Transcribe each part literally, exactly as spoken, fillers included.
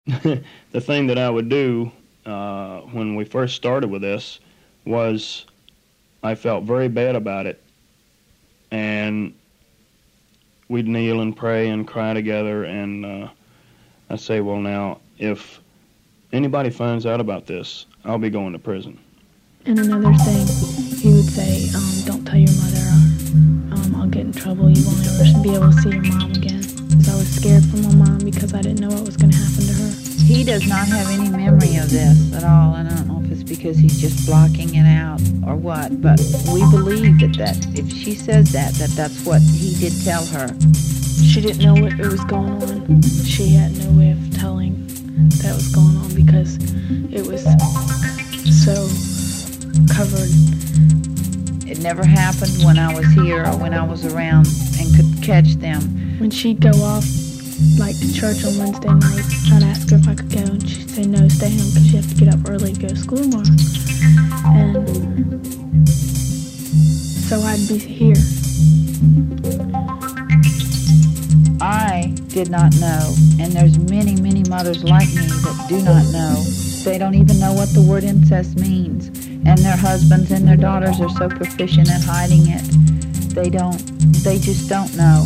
The thing that I would do uh, when we first started with this was I felt very bad about it, and we'd kneel and pray and cry together, and uh, I'd say, well, now, if anybody finds out about this, I'll be going to prison. And another thing, he would say, um, don't tell your mother, or um, I'll get in trouble, you won't ever be able to see your mom again. Because I was scared for my mom because I didn't know what was going to happen to her. He does not have any memory of this at all, and I don't know if it's because he's just blocking it out or what, but we believe that, that if she says that, that that's what he did tell her. She didn't know what was going on. She had no way of telling that was going on because it was so covered. It never happened when I was here or when I was around and could catch them. When she'd go off, like to church on Wednesday night, I'd ask her if I could go, and she'd say, no, stay home because you have to get up early to go to school tomorrow. And so I'd be here. I did not know, and there's many, many mothers like me that do not know. They don't even know what the word incest means, and their husbands and their daughters are so proficient at hiding it. They don't, they just don't know.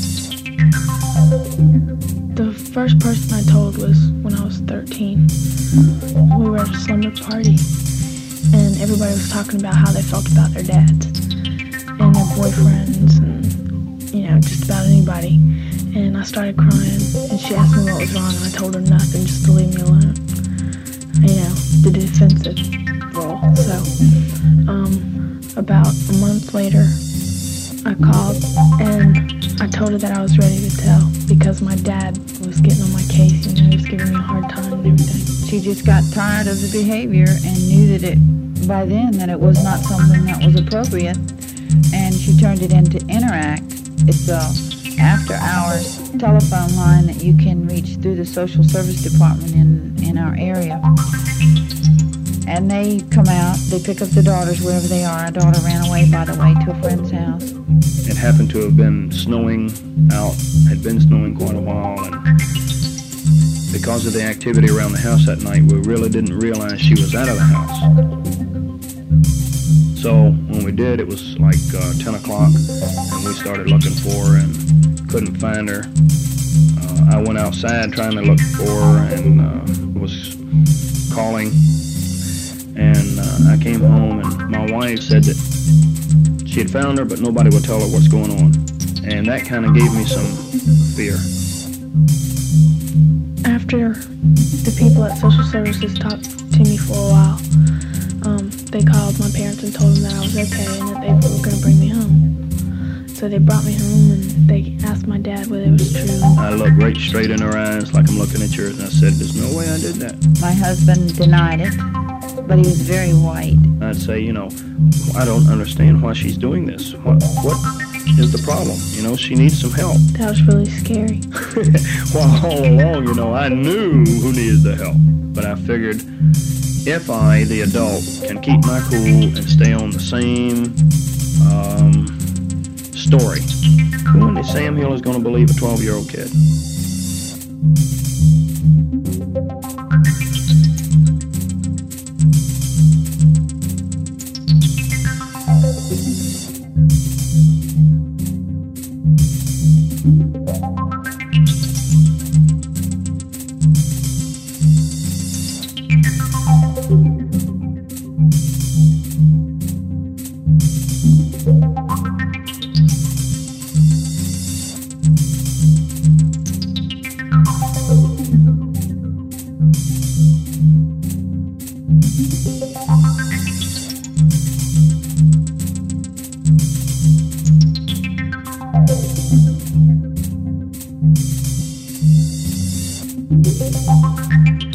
The first person I told was when I was thirteen. We were at a slumber party, and everybody was talking about how they felt about their dads and their boyfriends and, you know, just about anybody. And I started crying, and she asked me what was wrong, and I told her nothing, just to leave me alone. You know, the defensive role. So, um, about a month later, I called, and I told her that I was ready to tell because my dad was getting on my case, you know, he was giving me a hard time and everything. She just got tired of the behavior and knew that it, by then, that it was not something that was appropriate, and she turned it into Interact. It's a after-hours telephone line that you can reach through the social service department in, in our area. And they come out, they pick up the daughters wherever they are. Our daughter ran away, by the way, to a friend's house. It happened to have been snowing out, had been snowing quite a while, and because of the activity around the house that night, we really didn't realize she was out of the house. So when we did, it was like uh, ten o'clock, and we started looking for her and couldn't find her. Uh, I went outside trying to look for her and uh, was calling, and uh, I came home, and my wife said that she had found her, but nobody would tell her what's going on. And that kind of gave me some fear. After the people at social services talked to me for a while, um, they called my parents and told them that I was okay and that they were going to bring me home. So they brought me home, and they asked my dad whether it was true. I looked right straight in her eyes like I'm looking at yours, and I said, there's no way I did that. My husband denied it, but he was very white. I'd say, you know, I don't understand why she's doing this. What, what is the problem? You know, she needs some help. That was really scary. Well, all along, you know, I knew who needed the help. But I figured if I, the adult, can keep my cool and stay on the same um, story, who in Sam Hill is going to believe a twelve-year-old kid? Thank you.